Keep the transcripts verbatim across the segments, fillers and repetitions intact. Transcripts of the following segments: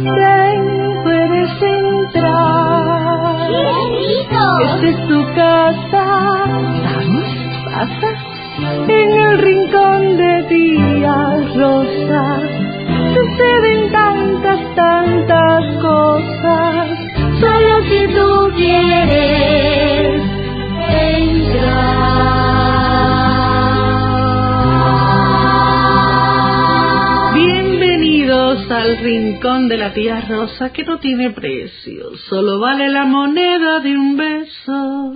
Ven, puedes entrar. ¡Qué rico! Esta es tu casa. Vamos, pasa. En el rincón de tía Rosa suceden tantas, tantas cosas. Solo si tú quieres entrar. Bienvenidos al rincón de la tía Rosa, que no tiene precio, solo vale la moneda de un beso.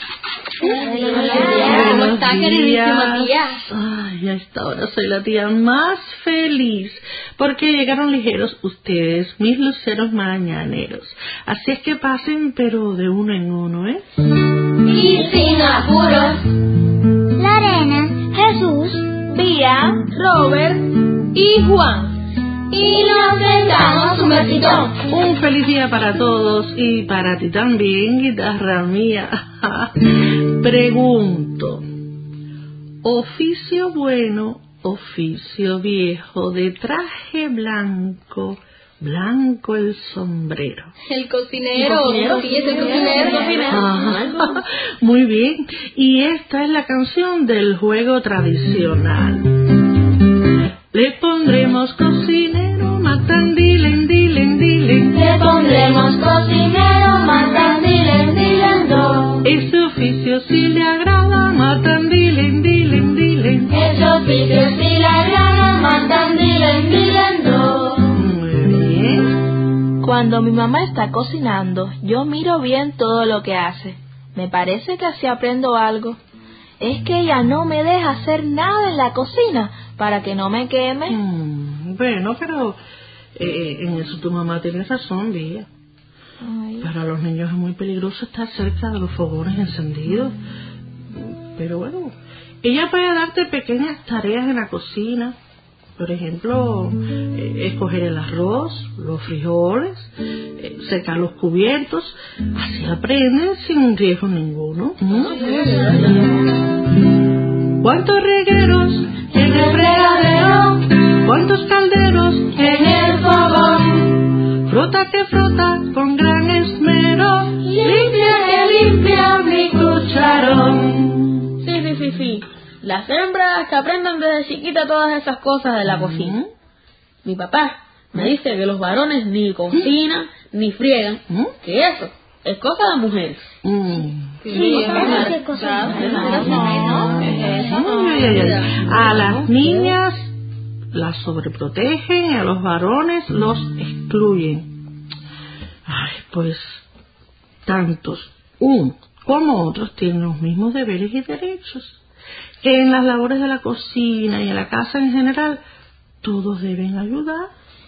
Hola, ¿cómo está, queridísima tía? Ay, a esta hora soy la tía más feliz, porque llegaron ligeros ustedes, mis luceros mañaneros. Así es que pasen, pero de uno en uno, ¿eh? Y sin apuros. Lorena, Jesús, Vía, Robert y Juan. Y nos sentamos un besito. Un feliz día para todos y para ti también, guitarra mía. Pregunto, oficio bueno, oficio viejo, de traje blanco, blanco el sombrero. El cocinero, sí, es el cocinero. Ah, muy bien, y esta es la canción del juego tradicional. Le pondremos cocinero, matan, dilen, dilen, dilen. Le pondremos cocinero, matan, dilen, dilen, do. Ese oficio si le agrada, matan, dilen, dilen, dilen. Ese oficio si le agrada, matan, dilen, dilen, do. Muy bien. Cuando mi mamá está cocinando, yo miro bien todo lo que hace. Me parece que así aprendo algo. Es que ella no me deja hacer nada en la cocina para que no me queme. Mm, bueno, pero eh, en eso tu mamá tiene razón, Vía. Ay. Para los niños es muy peligroso estar cerca de los fogones encendidos. Pero bueno, ella puede darte pequeñas tareas en la cocina. Por ejemplo, eh, escoger el arroz, los frijoles, eh, secar los cubiertos. Así aprendes sin riesgo ninguno. ¿Mm? ¿Cuántos regueros en el fregadero? ¿Cuántos calderos en el fogón? Frota que frota con gran esmero, limpia que limpia mi cucharón. Sí, sí, sí, sí. Las hembras que aprendan desde chiquita todas esas cosas de la cocina. Mi papá me dice que los varones ni cocinan ni friegan, ¿Mm? que eso es cosa de mujeres. Mm. Sí, ¿Qué cosa? Ay, ay, ay. A las niñas las sobreprotegen y a los varones los excluyen. Ay, pues tantos unos como otros tienen los mismos deberes y derechos. Que en las labores de la cocina y en la casa en general todos deben ayudar.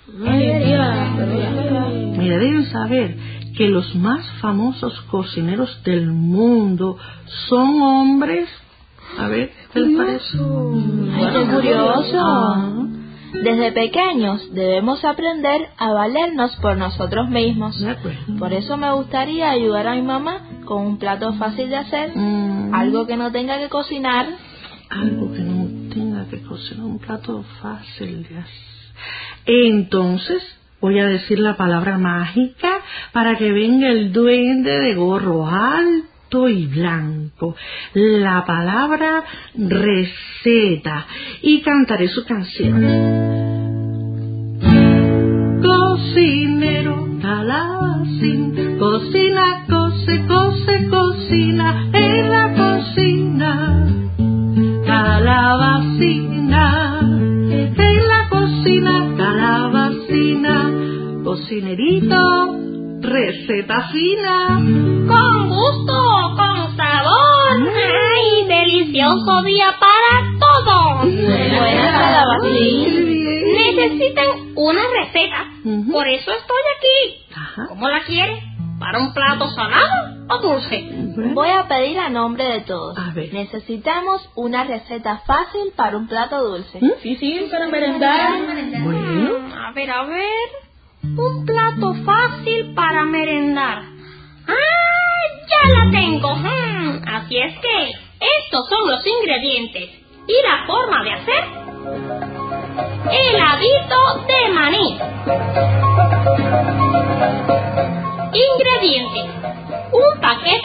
Mira, deben saber que los más famosos cocineros del mundo son hombres. A ver, ¿qué les parece? Ay, qué curioso. Ah. Desde pequeños debemos aprender a valernos por nosotros mismos. De acuerdo. Por eso me gustaría ayudar a mi mamá con un plato fácil de hacer, Mm. algo que no tenga que cocinar. Algo que no tenga que cocinar, un plato fácil de hacer. Entonces voy a decir la palabra mágica para que venga el duende de gorro alto y blanco. La palabra receta, y cantaré su canción. Cocinero calabacín, cocina, cose, cose, cocina en la cocina. Calabacina, en la cocina, calabacina, cocinerito, receta fina. Con gusto, con sabor. ¡Ay, delicioso día para todos! Buena calabacín. Necesitan una receta. Ujú. Por eso estoy aquí. Ajá. ¿Cómo la quiere? ¿Para un plato salado o dulce? Bueno. Voy a pedir a nombre de todos. A ver. Necesitamos una receta fácil para un plato dulce. ¿Mm? Sí, sí, para merendar. Bueno. Mm, A ver, a ver. Un plato fácil para merendar. ¡Ah! ¡Ya la tengo! Mm, Así es que estos son los ingredientes y la forma de hacer heladito de maní.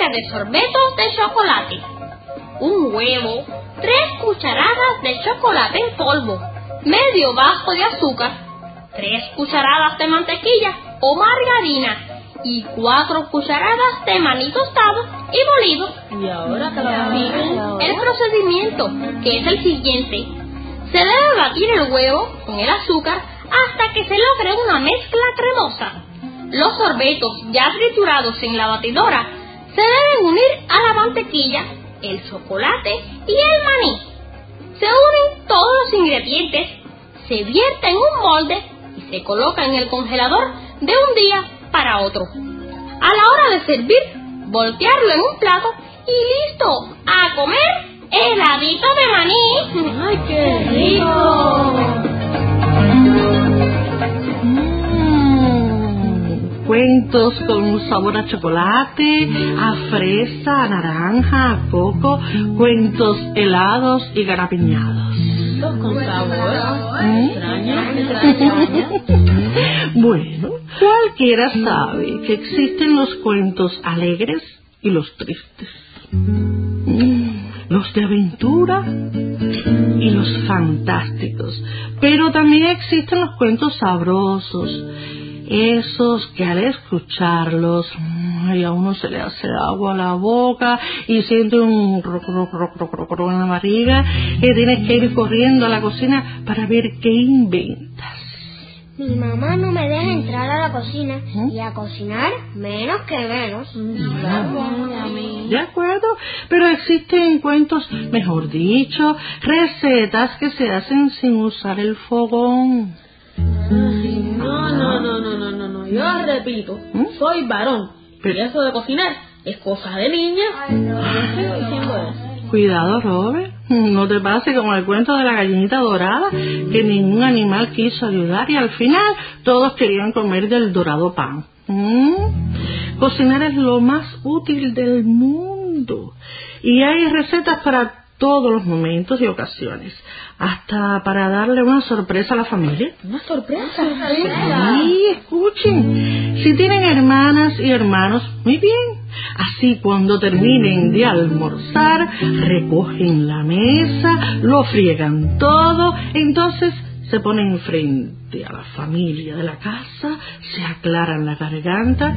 sobre de sorbetos de chocolate. Un huevo, tres cucharadas de chocolate en polvo, medio vaso de azúcar, tres cucharadas de mantequilla o margarina y cuatro cucharadas de maní tostado y molido. ¿Y ahora qué? El procedimiento, que es el siguiente: se debe batir el huevo con el azúcar hasta que se logre una mezcla cremosa. Los sorbetos ya triturados en la batidora se deben unir a la mantequilla, el chocolate y el maní. Se unen todos los ingredientes, se vierte en un molde y se coloca en el congelador de un día para otro. A la hora de servir, voltearlo en un plato y listo, a comer heladito de maní. ¡Ay, qué rico! Cuentos con sabor a chocolate, a fresa, a naranja, a coco, cuentos helados y garapiñados. Con sabor. ¿Mm? Extraño, extraño. Bueno, cualquiera sabe que existen los cuentos alegres y los tristes, mm, los de aventura y los fantásticos, pero también existen los cuentos sabrosos, esos que al escucharlos, ay, a uno se le hace agua a la boca y siente un roc, roc, roc, roc, roc, roc en la barriga y tienes que ir corriendo a la cocina para ver qué inventas. Mi mamá no me deja entrar a la cocina ¿Eh? y a cocinar menos que menos. De acuerdo, pero existen cuentos, mejor dicho, recetas que se hacen sin usar el fogón. No, no, no, no, no, no, no. Yo repito, ¿Mm? soy varón. Pero- Y eso de cocinar es cosa de niña. Yo estoy diciendo eso. Cuidado, Robert, no te pase como el cuento de la gallinita dorada, que ningún animal quiso ayudar y al final todos querían comer del dorado pan. ¿Mm? Cocinar es lo más útil del mundo y hay recetas para todos los momentos y ocasiones, hasta para darle una sorpresa a la familia. Una sorpresa. Sí, escuchen, si tienen hermanas y hermanos, muy bien. Así cuando terminen de almorzar, recogen la mesa, lo friegan todo, entonces se ponen frente a la familia de la casa, se aclaran la garganta,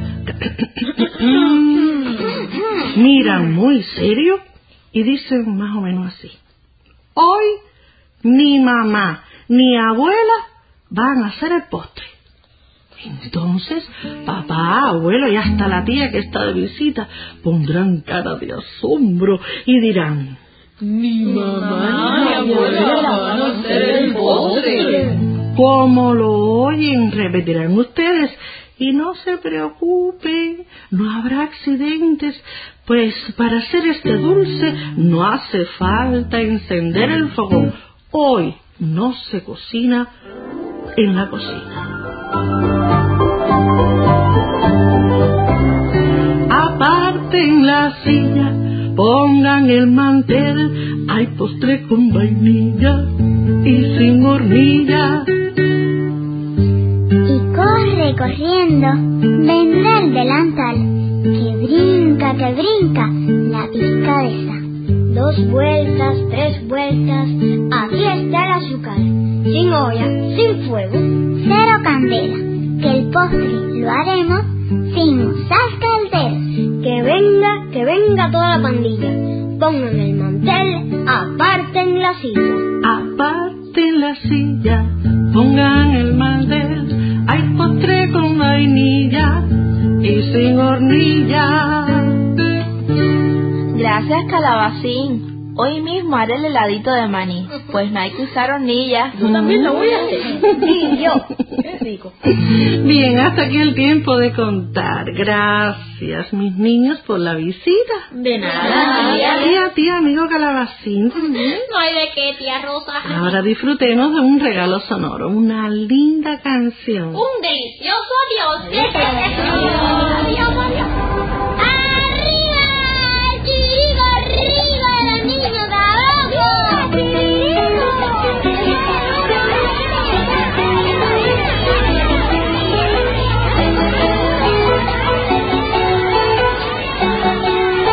miran muy serio y dicen más o menos así: hoy ni mamá ni abuela van a hacer el postre. Entonces, papá, abuelo y hasta la tía que está de visita pondrán cara de asombro y dirán: Mi mamá ni abuela van a hacer el postre. como lo oyen, repetirán ustedes. Y no se preocupen, no habrá accidentes, pues para hacer este dulce no hace falta encender el fogón. Hoy no se cocina en la cocina. Aparten la silla, pongan el mantel, hay postre con vainilla y sin hornilla. Y corre corriendo, vendrá el delantal, que brinca, que brinca, la picadeza. Dos vueltas, tres vueltas, aquí está el azúcar, sin olla, sin fuego, cero candela, que el postre lo haremos sin usar caldera. Que venga, que venga toda la pandilla, pongan el mantel, aparten la silla. Aparten la silla, pongan el mantel, hay postre con vainilla y sin hornilla. Gracias, Calabacín. Hoy mismo haré el heladito de maní, pues no hay que usar hornillas. Yo también lo voy a hacer. Y yo. Qué rico. Bien, hasta aquí el tiempo de contar. Gracias, mis niños, por la visita. De nada, Y a ti, amigo Calabacín. No hay de qué, tía Rosa. Ahora disfrutemos de un regalo sonoro, una linda canción. Un delicioso adiós. Adiós, adiós. ¡Arriba! ¡Chirigo, arriba! ¡Los niños de abajo!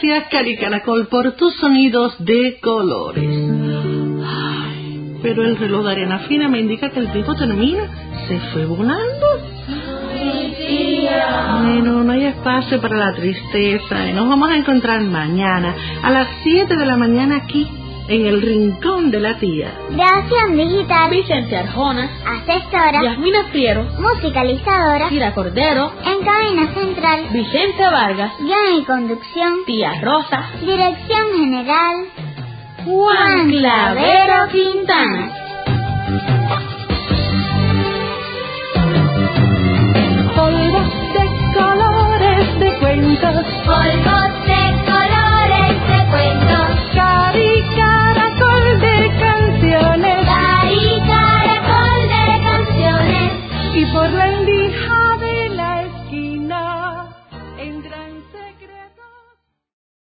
Gracias, Cari Caracol, por tus sonidos de colores. Ay, pero el reloj de arena fina me indica que el tiempo termina. Se fue volando. Sí, tía. Bueno, no hay espacio para la tristeza. Y nos vamos a encontrar mañana a las siete de la mañana aquí, en el Rincón de la Tía. Grabación digital. Vicente Arjona, Asesora. Yasmina Friero, Musicalizadora. Tira Cordero, En cabina central. Vicente Vargas, Guión y conducción. Tía Rosa, Dirección general. Juan Clavero Quintana. Polvo de colores de cuentos. Polvo